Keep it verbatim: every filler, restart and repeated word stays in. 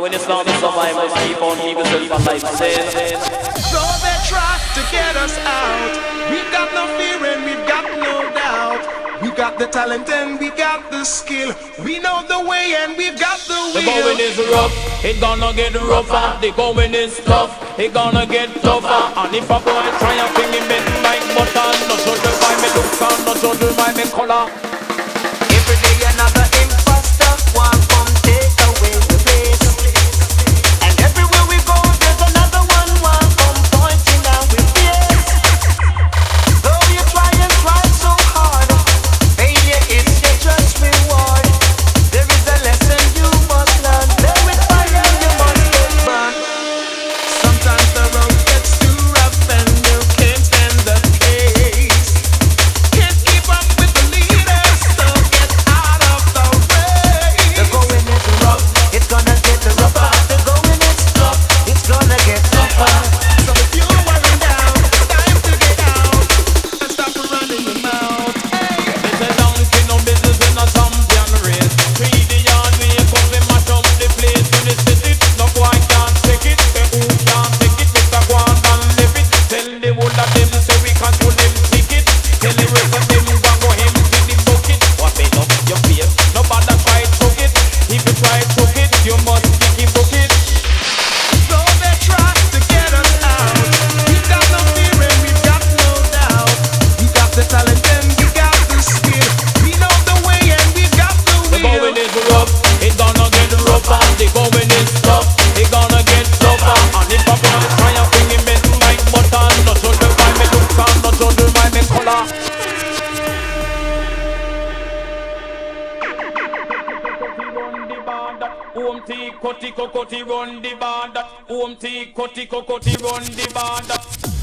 when it's not the survivors, keep on keep yourself alive. So they try to get us out. We've got no fear and we've got no doubt. We got the talent and we got the skill. We know the way and we've got the will. The going is rough, it gonna get rougher. The going is tough, it gonna get tougher. And if a boy try and bring him in like butter, not judge by me look and not judge by me color. Every day another imposter want come take away the pace. And everywhere we go there's another one want come pointing out with fears. Though you try and try so hard, failure is your just reward. There is a lesson you must learn. There with fire you must get burned. Sometimes the road gets too rough and you can't stand the pace. Can't keep up with the leaders, so get out of the race. The going is rough, it's gonna get rougher. The going is tough, it's gonna get tougher. So if you're worrying down, it's time to get out and stop running your mouth. This is donkey, no business in a champion race. Three the yard, we come and mash up the place. In the city, no boy can't take it. Say who can't take it, Mister Go on and live it. Tell the whole of them, say we can't do them ticket. Tell the rest of them, go go him to the bucket. What made up your fear? Nobody try to choke it. If you try to choke it, you must pick him bucket. So they try to get us out. We've got no fear and we've got no doubt. We got the talent and we got the skill. We know the way and we've got the The will. going is rough, it gonna get rougher. The going is tough, it gonna get tougher. And if a boy try and bring him in like butter, not judge by me look and not judge by me color. Home tea, cutty, cocotty, run the band. Home tea, cutty, cocotty, run the band.